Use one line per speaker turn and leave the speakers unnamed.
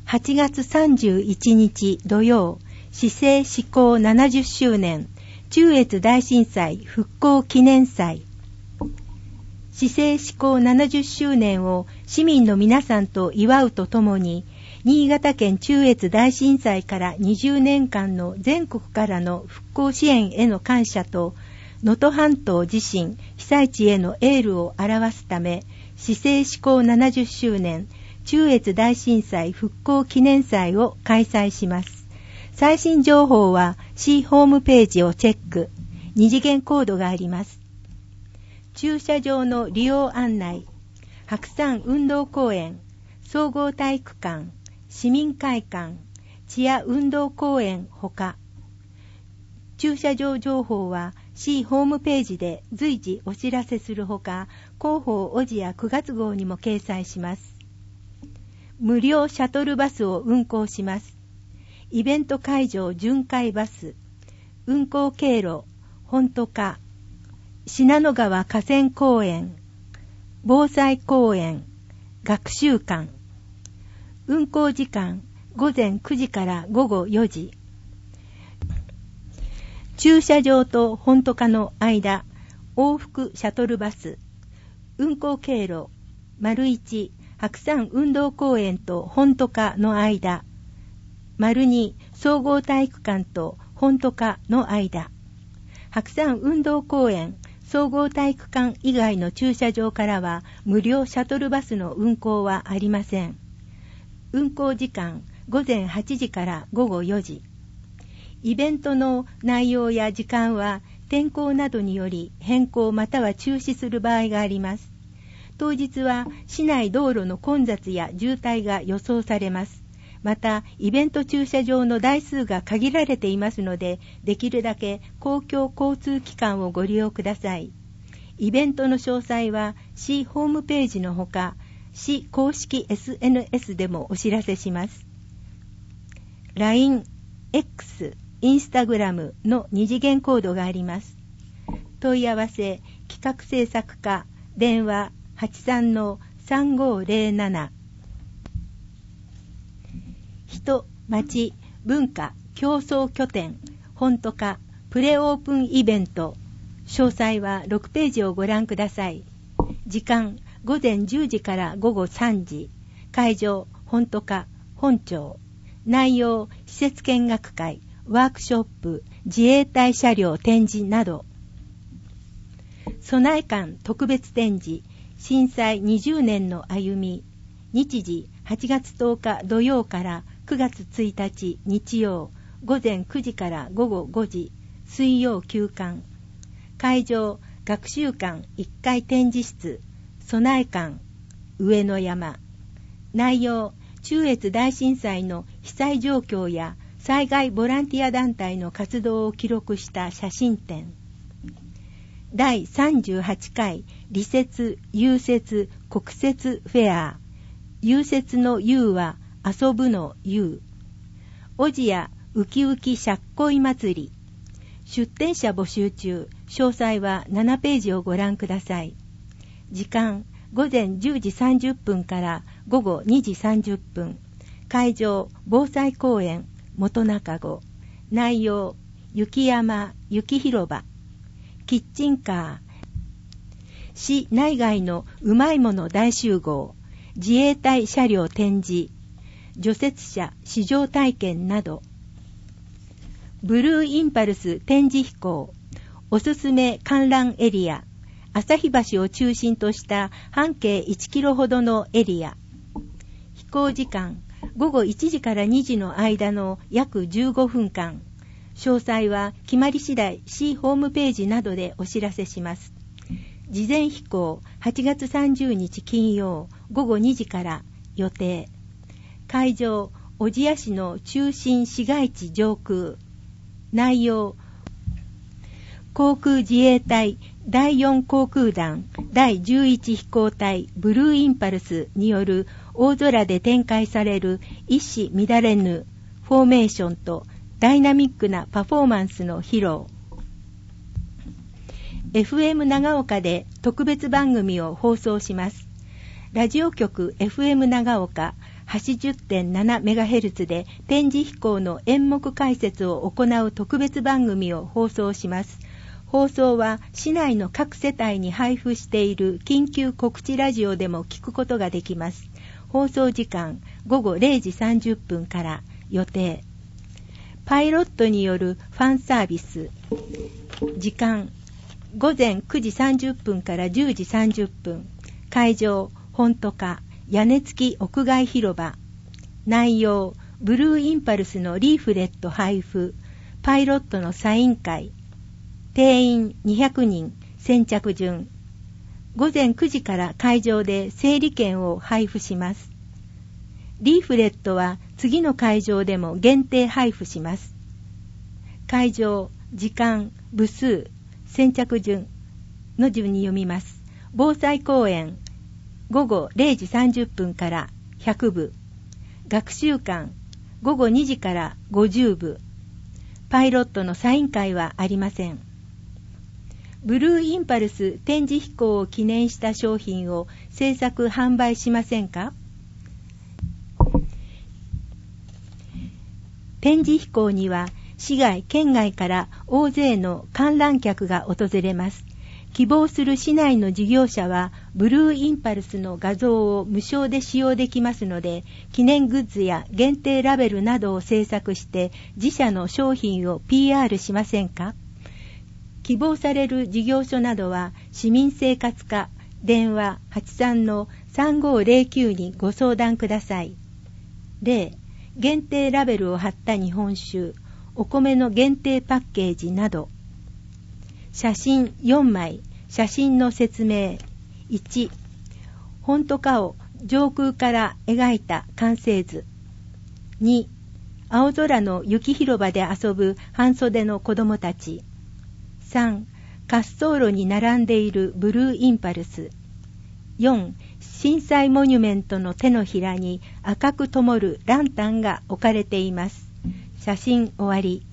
8月31日土曜、市政施行70周年中越大震災復興記念祭。市政施行70周年を市民の皆さんと祝うとともに、新潟県中越大震災から20年間の全国からの復興支援への感謝と、能登半島地震被災地へのエールを表すため、市政施行70周年中越大震災復興記念祭を開催します。最新情報は市ホームページをチェック。二次元コードがあります。駐車場の利用案内、白山運動公園、総合体育館、市民会館、千屋運動公園ほか、駐車場情報は市ホームページで随時お知らせするほか、広報オジや9月号にも掲載します。無料シャトルバスを運行します。イベント会場巡回バス、運行経路、本都課、信濃川河川公園、防災公園、学習館。運行時間、午前9時から午後4時。駐車場と本都課の間、往復シャトルバス。運行経路、丸1、白山運動公園と本都課の間。丸2、総合体育館と本都課の間。白山運動公園、総合体育館以外の駐車場からは無料シャトルバスの運行はありません。運行時間、午前8時から午後4時。イベントの内容や時間は天候などにより変更または中止する場合があります。当日は市内道路の混雑や渋滞が予想されます。また、イベント駐車場の台数が限られていますので、できるだけ公共交通機関をご利用ください。イベントの詳細は市ホームページのほか、市公式 SNS でもお知らせします。LINE、X、Instagram の二次元コードがあります。問い合わせ、企画制作課、電話 83-3507。人、町、文化、競争拠点、本都課、プレオープンイベント。詳細は6ページをご覧ください。時間、午前10時から午後3時。会場、本都課、本庁。内容、施設見学会、ワークショップ、自衛隊車両展示など。備え館特別展示、震災20年の歩み。日時、8月10日土曜から9月1日日曜、午前9時から午後5時、水曜休館。会場、学習館1階展示室、備え館、上野山。内容、中越大震災の被災状況や災害ボランティア団体の活動を記録した写真展。第38回理雪・融雪・国雪フェア。融雪の融は遊ぶの融。おじやウキウキしゃっこい祭り。出展者募集中。詳細は7ページをご覧ください。時間、午前10時30分から午後2時30分。会場、防災公園、元中郷。内容、雪山、雪広場。キッチンカー。市内外のうまいもの大集合。自衛隊車両展示。除雪車試乗体験など。ブルーインパルス展示飛行。おすすめ観覧エリア。旭橋を中心とした半径1キロほどのエリア。飛行時間、午後1時から2時の間の約15分間。詳細は決まり次第市ホームページなどでお知らせします。事前飛行、8月30日金曜午後2時から予定。会場、小千谷市の中心市街地上空。内容、航空自衛隊第4航空団第11飛行隊ブルーインパルスによる大空で展開される一糸乱れぬフォーメーションとダイナミックなパフォーマンスの披露。FM 長岡で特別番組を放送します。ラジオ局 FM 長岡 80.7MHz で展示飛行の演目解説を行う特別番組を放送します。放送は市内の各世帯に配布している緊急告知ラジオでも聞くことができます。放送時間午後0時30分から予定。パイロットによるファンサービス。時間午前9時30分から10時30分。会場本都課屋根付き屋外広場。内容ブルーインパルスのリーフレット配布。パイロットのサイン会。定員200人。先着順。午前9時から会場で整理券を配布します。リーフレットは次の会場でも限定配布します。会場、時間、部数、先着順の順に読みます。防災講演、午後0時30分から100部。学習館、午後2時から50部。パイロットのサイン会はありません。ブルーインパルス展示飛行を記念した商品を制作販売しませんか？展示飛行には市外県外から大勢の観覧客が訪れます。希望する市内の事業者はブルーインパルスの画像を無償で使用できますので、記念グッズや限定ラベルなどを制作して自社の商品を PR しませんか？希望される事業所などは市民生活課電話 83-3509 にご相談ください。例、限定ラベルを貼った日本酒、お米の限定パッケージなど。写真4枚、写真の説明。1、本都課を上空から描いた完成図。2、青空の雪広場で遊ぶ半袖の子供たち。3、滑走路に並んでいるブルーインパルス。4、震災モニュメントの手のひらに赤く灯るランタンが置かれています。写真終わり。